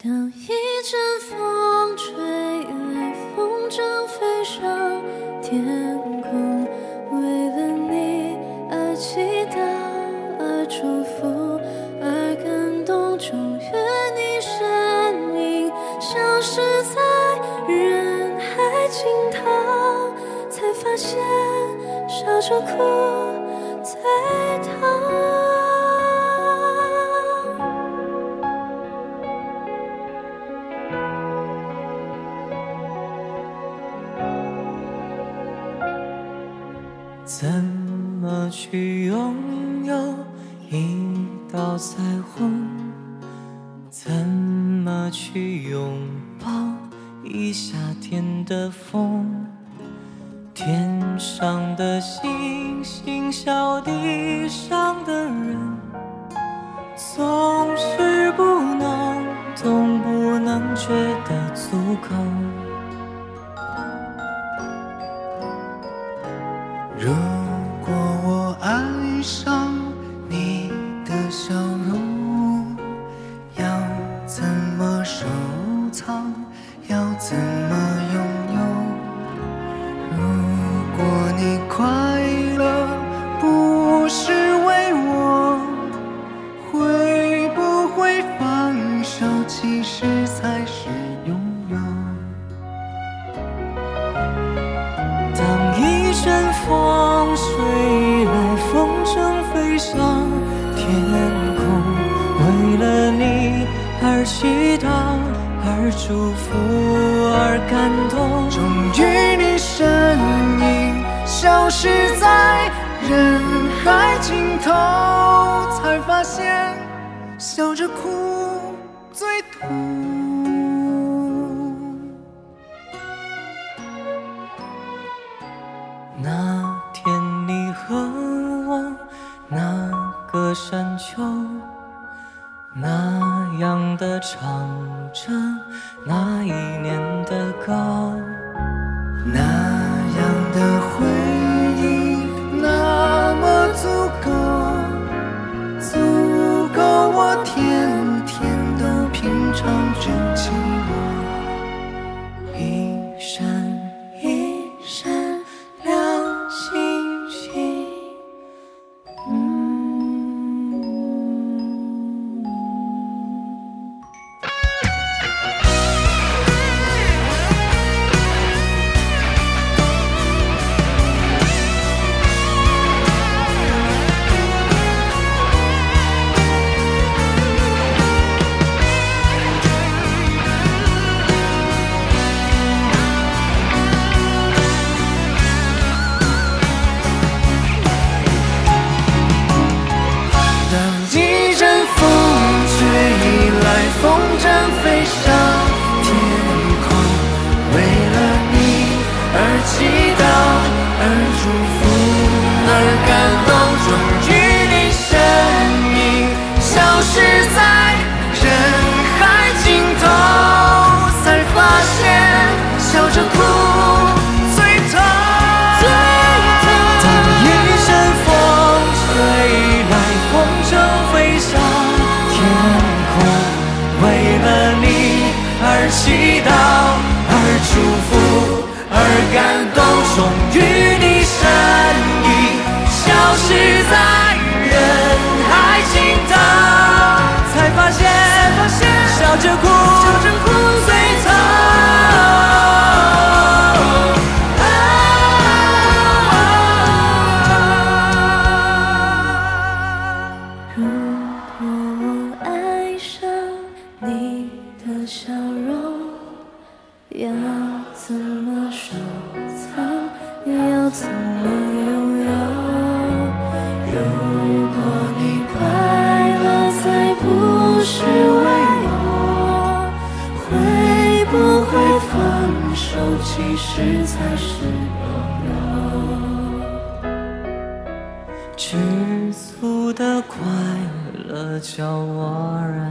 当一阵风吹来，风筝飞上天空，为了你而祈祷，而祝福，而感动。终于你身影消失在人海尽头，才发现笑着哭最痛。 怎么去拥有一道彩虹？怎么去拥抱一夏天的风？天上的星星，小地上的人，总是不能懂，不能觉得足够。 如果我爱上你的笑容，要怎么收藏？要怎么拥有？如果你快乐不是为我，会不会放手其实才是拥有？ 当一阵风吹来，风筝飞上天空，为了你而祈祷，而祝福，而感动。 终于你身影消失在人海尽头，才发现笑着哭最痛。 那天你和我那个山丘，那样的唱着那一年的歌， 那样的回忆那么足够我天天都品尝着寂寞。 一闪一闪亮星星， 风筝飞上天空，为了你而祈祷，而祝福，而感动。终于你身影消失在人海尽头，才发现笑着哭最痛。 当一阵风吹来，风筝飞上天空，为了你而祈祷，而祝福，而感动。终于你身影消失在人海尽头，才发现笑着哭最痛。 如果我爱上你的笑容，要怎么收藏？要怎么拥有？如果你快乐再不是为我，会不会放手其实才是拥有？ 知足的快乐叫我然